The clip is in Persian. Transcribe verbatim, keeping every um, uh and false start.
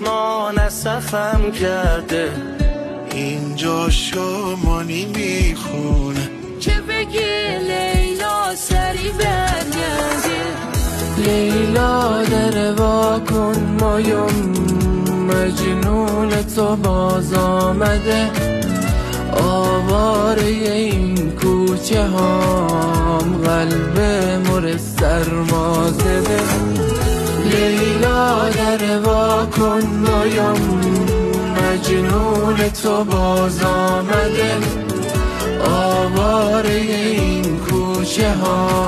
اما نصفم کرده. اینجا شامانی میخونه که بگی لیلا سری برگرده. لیلا در وا کن مایم مجنون تو باز آمده. آواره این کوچه هام قلب مر سرما زده. لیلا در وا کن مایم مجنون تو باز آمده. آواره این کوچه ها